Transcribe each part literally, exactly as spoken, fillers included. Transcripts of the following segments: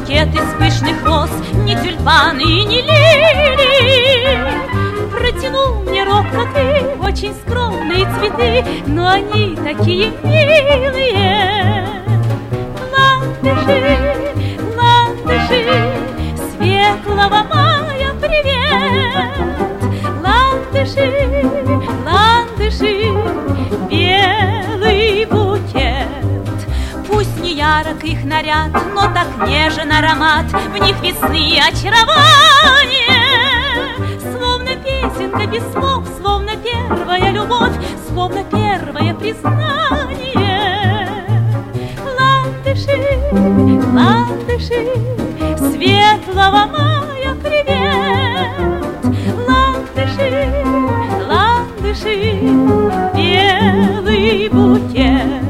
букет из пышных роз, ни тюльпаны и ни лилии. Протянул мне робко ты очень скромные цветы, но они такие милые. Ландыши, ландыши, светлого мая привет. Ландыши, ландыши, белый букет. Пусть не ярок их наряд, но так нежен аромат, в них весны очарование. Словно песенка без слов, словно первая любовь, словно первое признание. Ландыши, ландыши, светлого мая привет. Ландыши, ландыши, белый букет.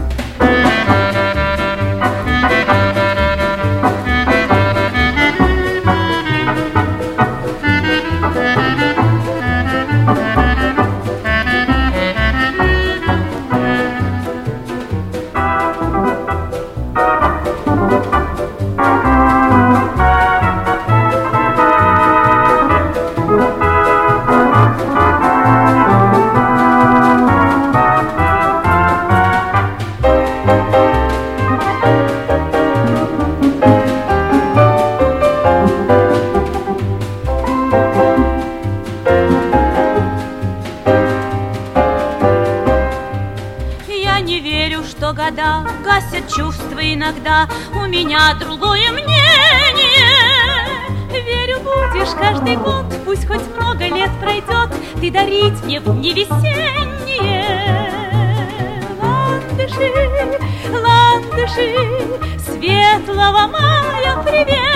Что года гасят чувства иногда, у меня другое мнение. Верю, будешь каждый год, пусть хоть много лет пройдет, ты дарить мне в дни весенние. Ландыши, ландыши, светлого мая привет.